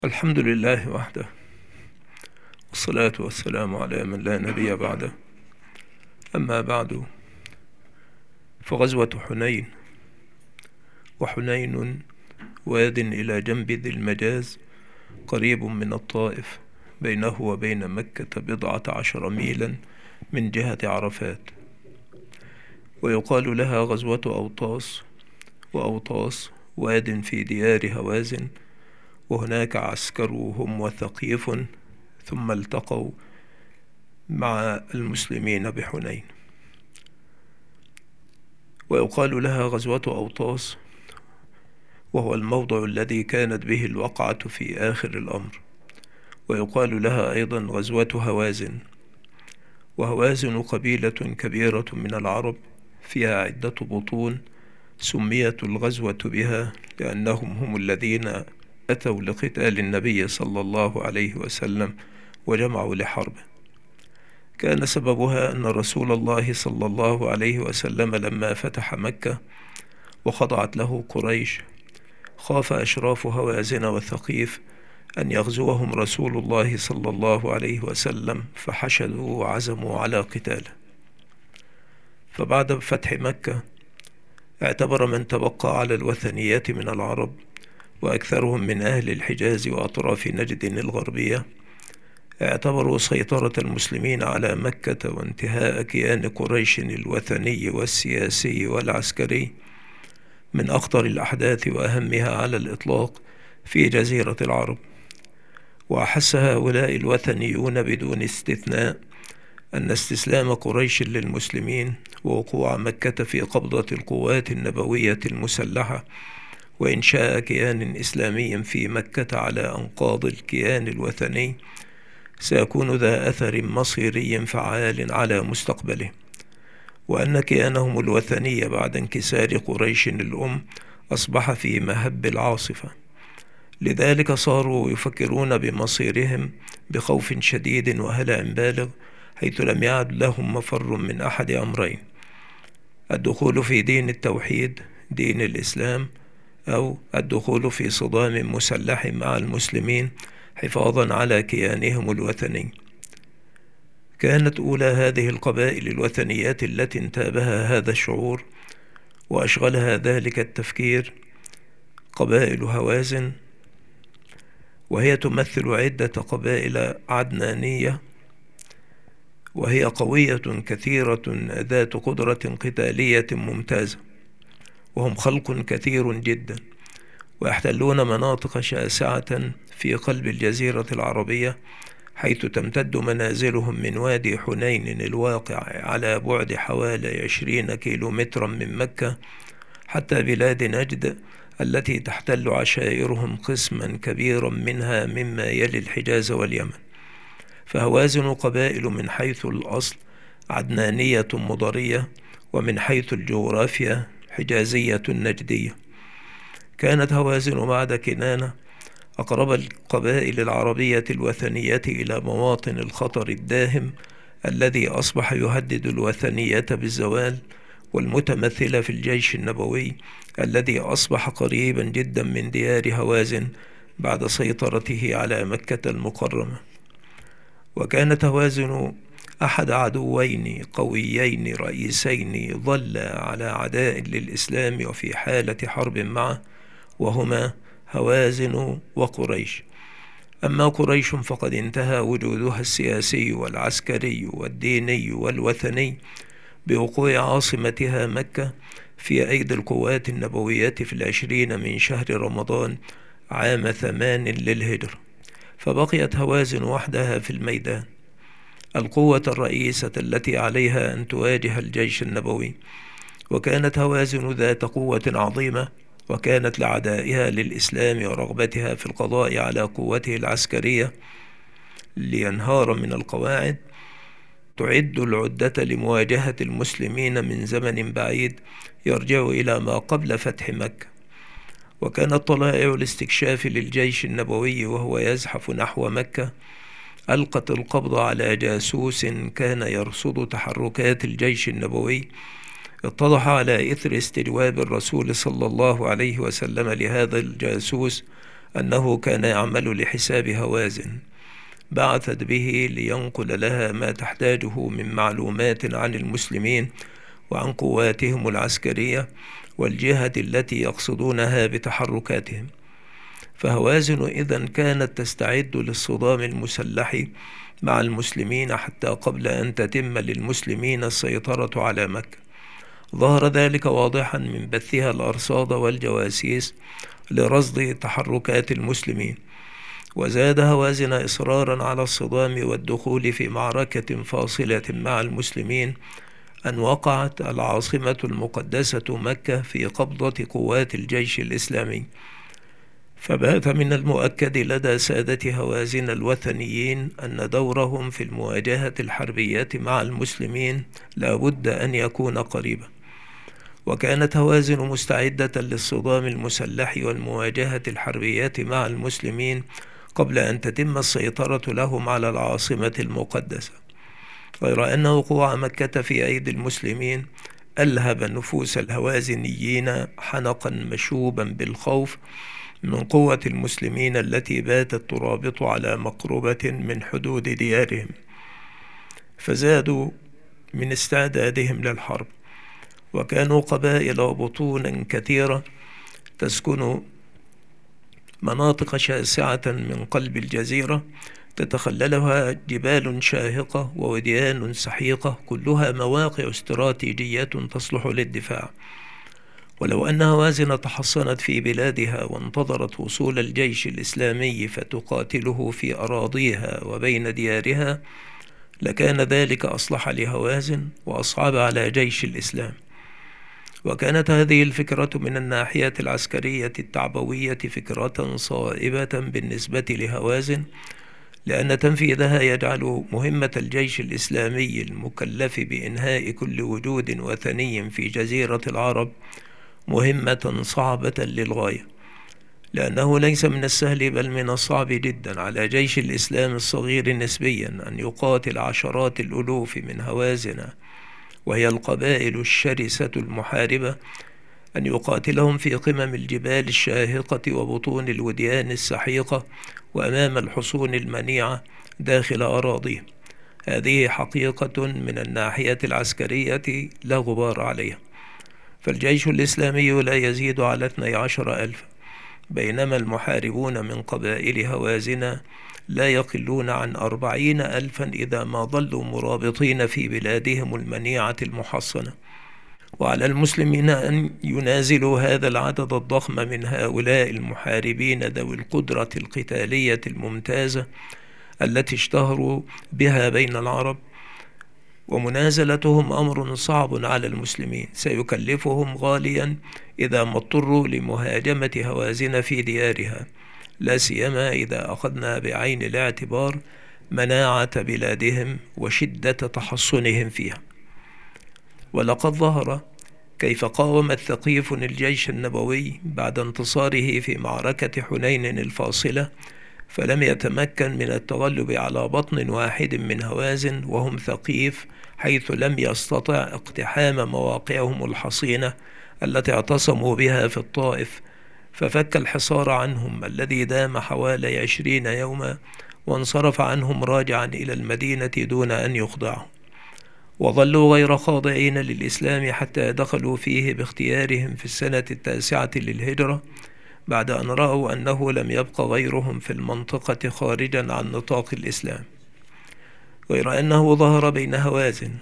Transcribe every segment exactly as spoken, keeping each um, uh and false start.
الحمد لله وحده، والصلاة والسلام على من لا نبي بعده. أما بعد، فغزوة حنين. وحنين واد إلى جنب ذي المجاز، قريب من الطائف، بينه وبين مكة بضعة عشر ميلا من جهة عرفات، ويقال لها غزوة أوطاس. وأوطاس واد في ديار هوازن، وهناك عسكروا هم وثقيف، ثم التقوا مع المسلمين بحنين. ويقال لها غزوة أوطاس، وهو الموضع الذي كانت به الوقعة في آخر الأمر. ويقال لها أيضا غزوة هوازن. وهوازن قبيلة كبيرة من العرب، فيها عدة بطون، سميت الغزوة بها لأنهم هم الذين أتوا لقتال النبي صلى الله عليه وسلم وجمعوا لحربه. كان سببها أن رسول الله صلى الله عليه وسلم لما فتح مكة وخضعت له قريش، خاف أشراف هوازن وثقيف أن يغزوهم رسول الله صلى الله عليه وسلم، فحشدوا وعزموا على قتاله. فبعد فتح مكة اعتبر من تبقى على الوثنيات من العرب، وأكثرهم من أهل الحجاز وأطراف نجد الغربية، اعتبروا سيطرة المسلمين على مكة وانتهاء كيان قريش الوثني والسياسي والعسكري من أخطر الأحداث وأهمها على الإطلاق في جزيرة العرب. وأحس هؤلاء الوثنيون بدون استثناء أن استسلام قريش للمسلمين ووقوع مكة في قبضة القوات النبوية المسلحة وإنشاء كيان إسلامي في مكة على أنقاض الكيان الوثني سيكون ذا أثر مصيري فعال على مستقبله، وأن كيانهم الوثني بعد انكسار قريش الأم أصبح في مهب العاصفة. لذلك صاروا يفكرون بمصيرهم بخوف شديد وهلع بالغ، حيث لم يعد لهم مفر من أحد أمرين: الدخول في دين التوحيد، دين الإسلام، أو الدخول في صدام مسلح مع المسلمين حفاظا على كيانهم الوثني. كانت أولى هذه القبائل الوثنيات التي انتابها هذا الشعور وأشغلها ذلك التفكير قبائل هوازن، وهي تمثل عدة قبائل عدنانية، وهي قوية كثيرة ذات قدرة قتالية ممتازة، وهم خلق كثير جدا، ويحتلون مناطق شاسعة في قلب الجزيرة العربية، حيث تمتد منازلهم من وادي حنين الواقع على بعد حوالي عشرين كيلومترا من مكة حتى بلاد نجد التي تحتل عشائرهم قسما كبيرا منها مما يلي الحجاز واليمن. فهوازن قبائل من حيث الأصل عدنانية مضرية، ومن حيث الجغرافيا حجازية نجدية. كانت هوازن بعد كنانة أقرب القبائل العربية الوثنية إلى مواطن الخطر الداهم الذي أصبح يهدد الوثنية بالزوال، والمتمثلة في الجيش النبوي الذي أصبح قريبا جدا من ديار هوازن بعد سيطرته على مكة المكرمة. وكانت هوازن أحد عدوين قويين رئيسين ظل على عداء للإسلام وفي حالة حرب معه، وهما هوازن وقريش. أما قريش فقد انتهى وجودها السياسي والعسكري والديني والوثني بوقوع عاصمتها مكة في أيدي القوات النبوية في العشرين من شهر رمضان عام ثمان للهجرة، فبقيت هوازن وحدها في الميدان، القوة الرئيسة التي عليها أن تواجه الجيش النبوي. وكانت هوازن ذات قوة عظيمة، وكانت لعدائها للإسلام ورغبتها في القضاء على قوته العسكرية لينهار من القواعد تعد العدة لمواجهة المسلمين من زمن بعيد يرجع إلى ما قبل فتح مكة. وكانت طلائع الاستكشاف للجيش النبوي وهو يزحف نحو مكة ألقت القبض على جاسوس كان يرصد تحركات الجيش النبوي، اتضح على إثر استجواب الرسول صلى الله عليه وسلم لهذا الجاسوس أنه كان يعمل لحساب هوازن، بعثت به لينقل لها ما تحتاجه من معلومات عن المسلمين وعن قواتهم العسكرية والجهة التي يقصدونها بتحركاتهم. فهوازن إذن كانت تستعد للصدام المسلح مع المسلمين حتى قبل أن تتم للمسلمين السيطرة على مكة. ظهر ذلك واضحا من بثها الأرصاد والجواسيس لرصد تحركات المسلمين. وزاد هوازن إصرارا على الصدام والدخول في معركة فاصلة مع المسلمين أن وقعت العاصمة المقدسة مكة في قبضة قوات الجيش الإسلامي. فبات من المؤكد لدى سادة هوازن الوثنيين أن دورهم في المواجهة الحربية مع المسلمين لا بد أن يكون قريبا. وكانت هوازن مستعدة للصدام المسلح والمواجهة الحربية مع المسلمين قبل أن تتم السيطرة لهم على العاصمة المقدسة، غير أن وقوع مكة في أيدي المسلمين ألهب نفوس الهوازنيين حنقا مشوبا بالخوف من قوة المسلمين التي باتت ترابط على مقربة من حدود ديارهم، فزادوا من استعدادهم للحرب. وكانوا قبائل وبطونا كثيرة تسكن مناطق شاسعة من قلب الجزيرة تتخللها جبال شاهقة ووديان سحيقة، كلها مواقع استراتيجية تصلح للدفاع. ولو أن هوازن تحصنت في بلادها وانتظرت وصول الجيش الإسلامي فتقاتله في أراضيها وبين ديارها لكان ذلك أصلح لهوازن وأصعب على جيش الإسلام. وكانت هذه الفكرة من الناحية العسكرية التعبوية فكرة صائبة بالنسبة لهوازن، لأن تنفيذها يجعل مهمة الجيش الإسلامي المكلف بإنهاء كل وجود وثني في جزيرة العرب مهمة صعبة للغاية، لأنه ليس من السهل بل من الصعب جدا على جيش الإسلام الصغير نسبيا أن يقاتل عشرات الألوف من هوازن وهي القبائل الشرسة المحاربة، أن يقاتلهم في قمم الجبال الشاهقة وبطون الوديان السحيقة وأمام الحصون المنيعة داخل أراضيهم. هذه حقيقة من الناحية العسكرية لا غبار عليها. فالجيش الإسلامي لا يزيد على اثني عشر ألف، بينما المحاربون من قبائل هوازن لا يقلون عن أربعين ألفا إذا ما ظلوا مرابطين في بلادهم المنيعة المحصنة. وعلى المسلمين أن ينازلوا هذا العدد الضخم من هؤلاء المحاربين ذوي القدرة القتالية الممتازة التي اشتهروا بها بين العرب، ومنازلتهم أمر صعب على المسلمين سيكلفهم غاليا إذا ما اضطروا لمهاجمة هوازن في ديارها، لا سيما إذا أخذنا بعين الاعتبار مناعة بلادهم وشدة تحصنهم فيها. ولقد ظهر كيف قاوم الثقيف الجيش النبوي بعد انتصاره في معركة حنين الفاصلة، فلم يتمكن من التغلب على بطن واحد من هوازن وهم ثقيف، حيث لم يستطع اقتحام مواقعهم الحصينة التي اعتصموا بها في الطائف، ففك الحصار عنهم الذي دام حوالي عشرين يوما وانصرف عنهم راجعا إلى المدينة دون أن يخضعوا. وظلوا غير خاضعين للإسلام حتى دخلوا فيه باختيارهم في السنة التاسعة للهجرة، بعد أن رأوا أنه لم يبق غيرهم في المنطقة خارجا عن نطاق الإسلام. غير أنه ظهر بين هوازن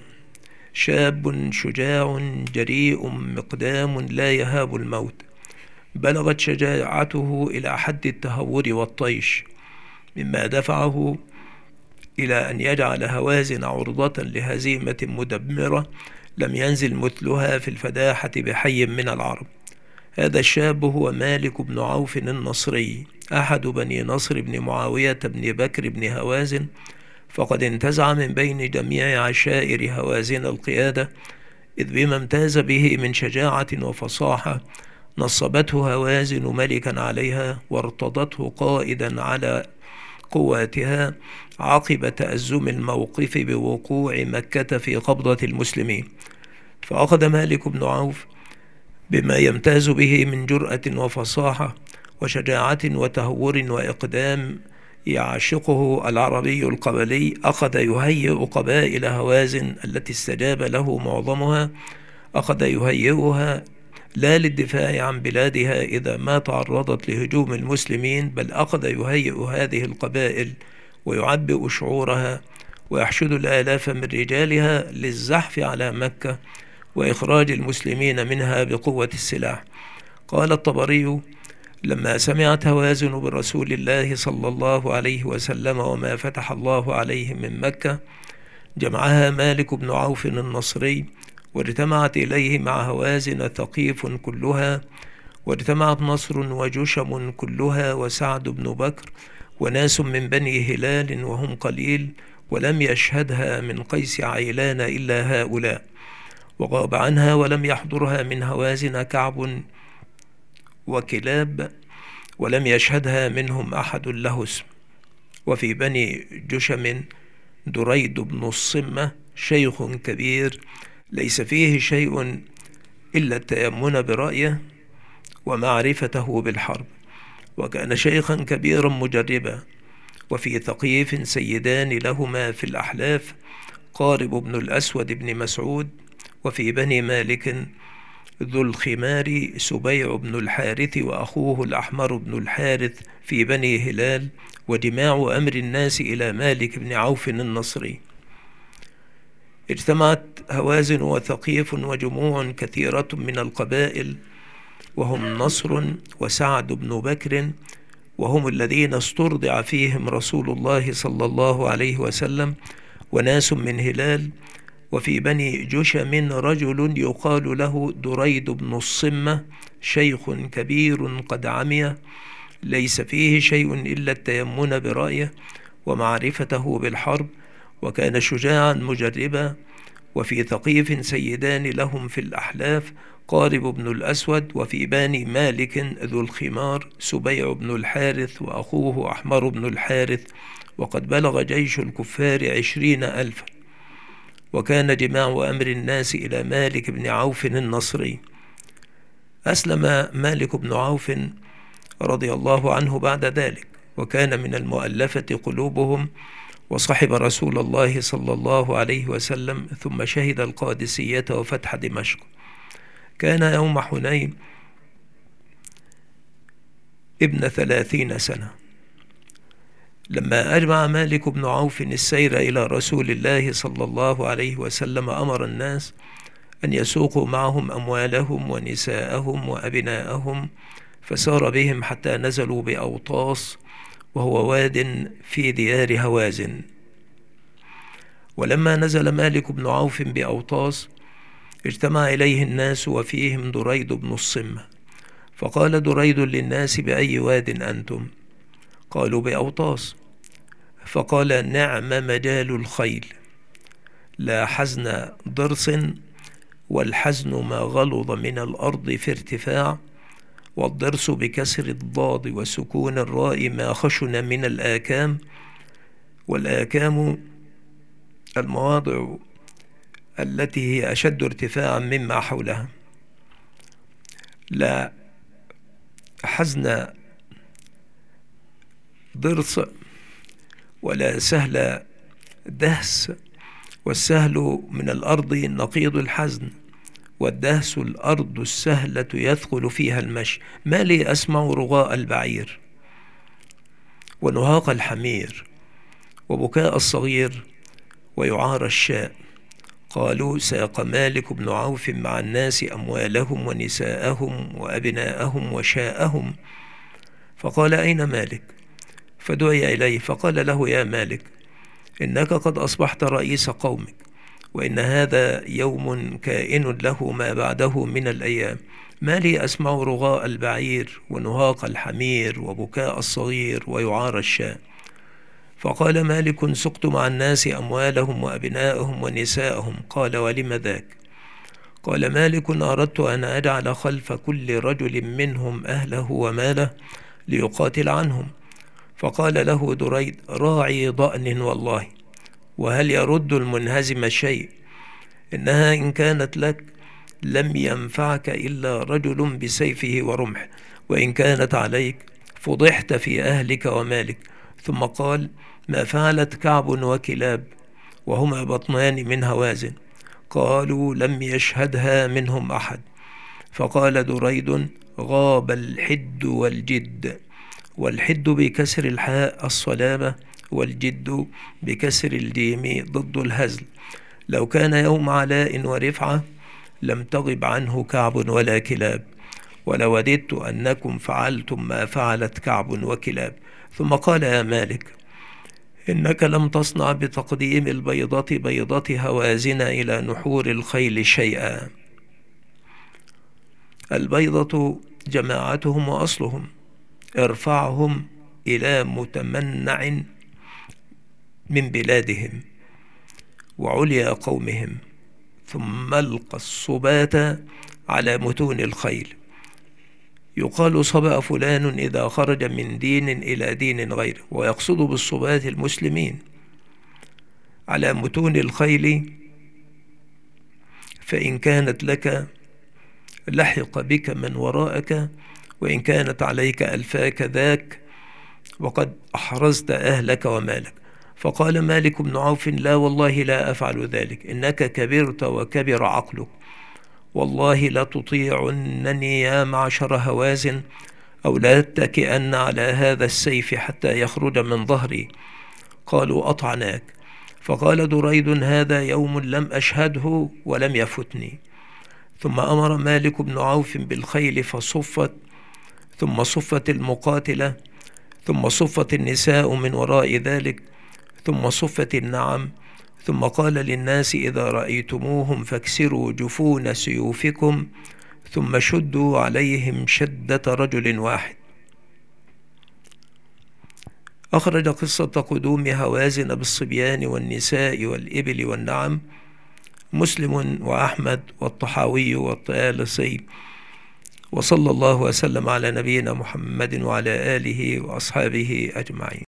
شاب شجاع جريء مقدام لا يهاب الموت، بلغت شجاعته إلى حد التهور والطيش، مما دفعه إلى أن يجعل هوازن عرضة لهزيمة مدمرة لم ينزل مثلها في الفداحة بحي من العرب. هذا الشاب هو مالك بن عوف النصري، أحد بني نصر بن معاوية بن بكر بن هوازن، فقد انتزع من بين جميع عشائر هوازن القيادة، إذ بما امتاز به من شجاعة وفصاحة نصبته هوازن ملكا عليها وارتضته قائدا على قواتها عقب تأزم الموقف بوقوع مكة في قبضة المسلمين. فأخذ مالك بن عوف بما يمتاز به من جرأة وفصاحة وشجاعة وتهور وإقدام يعشقه العربي القبلي، أخذ يهيئ قبائل هوازن التي استجاب له معظمها، أخذ يهيئها لا للدفاع عن بلادها إذا ما تعرضت لهجوم المسلمين، بل أخذ يهيئ هذه القبائل ويعبئ شعورها ويحشد الآلاف من رجالها للزحف على مكة وإخراج المسلمين منها بقوة السلاح. قال الطبري: لما سمعت هوازن برسول الله صلى الله عليه وسلم وما فتح الله عليه من مكة، جمعها مالك بن عوف النصري، واجتمعت إليه مع هوازن ثقيف كلها، واجتمعت نصر وجشم كلها وسعد بن بكر وناس من بني هلال وهم قليل، ولم يشهدها من قيس عيلان إلا هؤلاء، وغاب عنها ولم يحضرها من هوازن كعب وكلاب، ولم يشهدها منهم أحد له اسم. وفي بني جشم دريد بن الصمة شيخ كبير ليس فيه شيء إلا التيمن برأيه ومعرفته بالحرب، وكان شيخا كبيرا مجربا. وفي ثقيف سيدان لهما في الأحلاف، قارب بن الأسود بن مسعود، وفي بني مالك ذو الخمار سبيع بن الحارث وأخوه الأحمر بن الحارث في بني هلال، وجماع أمر الناس إلى مالك بن عوف النصري. اجتمعت هوازن وثقيف وجموع كثيرة من القبائل، وهم نصر وسعد بن بكر، وهم الذين استرضع فيهم رسول الله صلى الله عليه وسلم، وناس من هلال. وفي بني جشم رجل يقال له دريد بن الصمة شيخ كبير قد عمي ليس فيه شيء إلا التيمن برأيه ومعرفته بالحرب، وكان شجاعا مجربا. وفي ثقيف سيدان لهم في الأحلاف، قارب بن الأسود، وفي بني مالك ذو الخمار سبيع بن الحارث وأخوه أحمر بن الحارث، وقد بلغ جيش الكفار عشرين ألفا. وكان جماع أمر الناس إلى مالك بن عوف النصري. أسلم مالك بن عوف رضي الله عنه بعد ذلك، وكان من المؤلفة قلوبهم، وصحب رسول الله صلى الله عليه وسلم، ثم شهد القادسية وفتح دمشق. كان يوم حنين ابن ثلاثين سنة، لما أجمع مالك بن عوف السير إلى رسول الله صلى الله عليه وسلم، أمر الناس أن يسوقوا معهم أموالهم ونساءهم وأبناءهم، فسار بهم حتى نزلوا بأوطاس، وهو واد في ديار هوازن. ولما نزل مالك بن عوف بأوطاس، اجتمع إليه الناس وفيهم دريد بن الصمة، فقال دريد للناس: بأي واد أنتم؟ قالوا: بأوطاس. فقال: نعم مجال الخيل، لا حزن ضرس، والحزن ما غلظ من الأرض في ارتفاع، والضرس بكسر الضاد وسكون الراء ما خشن من الآكام، والآكام المواضع التي هي أشد ارتفاعا مما حولها. لا حزن ضرس ولا سهل دهس، والسهل من الأرض نقيض الحزن، والدهس الأرض السهلة يثقل فيها المشي. ما لي أسمع رغاء البعير ونهاق الحمير وبكاء الصغير ويعار الشاء. قالوا: ساق مالك بن عوف مع الناس أموالهم ونساءهم وأبناءهم وشاءهم. فقال: أين مالك؟ فدعي إليه، فقال له: يا مالك، إنك قد أصبحت رئيس قومك، وإن هذا يوم كائن له ما بعده من الأيام. ما لي أسمع رغاء البعير ونهاق الحمير وبكاء الصغير ويعار الشاء. فقال مالك: سقت مع الناس أموالهم وأبنائهم ونساءهم. قال: ولم ذاك؟ قال مالك: أردت أن أجعل خلف كل رجل منهم أهله وماله ليقاتل عنهم. فقال له دريد: راعي ضأن والله، وهل يرد المنهزم شيء؟ إنها إن كانت لك لم ينفعك إلا رجل بسيفه ورمح، وإن كانت عليك فضحت في أهلك ومالك. ثم قال: ما فعلت كعب وكلاب وهما بطنان من هوازن؟ قالوا: لم يشهدها منهم أحد. فقال دريد: غاب الحد والجد. والحد بكسر الحاء الصلابة، والجد بكسر الجيم ضد الهزل. لو كان يوم علاء ورفعة لم تغب عنه كعب ولا كلاب، ولوددت أنكم فعلتم ما فعلت كعب وكلاب. ثم قال: يا مالك، إنك لم تصنع بتقديم البيضة بيضة هوازن إلى نحور الخيل شيئا. البيضة جماعتهم وأصلهم، ارفعهم إلى متمنع من بلادهم وعليا قومهم، ثم القى الصبات على متون الخيل. يقال: صبأ فلان إذا خرج من دين إلى دين غيره، ويقصد بالصبات المسلمين. على متون الخيل، فإن كانت لك لحق بك من وراءك، وإن كانت عليك ألفاك ذاك، وقد أحرزت أهلك ومالك. فقال مالك بن عوف: لا والله لا أفعل ذلك، إنك كبرت وكبر عقلك، والله لا تطيعنني يا معشر هوازن، أو لا تتكئن على هذا السيف حتى يخرج من ظهري. قالوا: أطعناك. فقال دريد: هذا يوم لم أشهده ولم يفتني. ثم أمر مالك بن عوف بالخيل فصفت، ثم صفت المقاتلة، ثم صفت النساء من وراء ذلك، ثم صفت النعم. ثم قال للناس: إذا رأيتموهم فاكسروا جفون سيوفكم، ثم شدوا عليهم شدة رجل واحد. أخرج قصة قدوم هوازن بالصبيان والنساء والإبل والنعم مسلم وأحمد والطحاوي والطيالسي. وصلى الله وسلم على نبينا محمد وعلى آله وأصحابه أجمعين.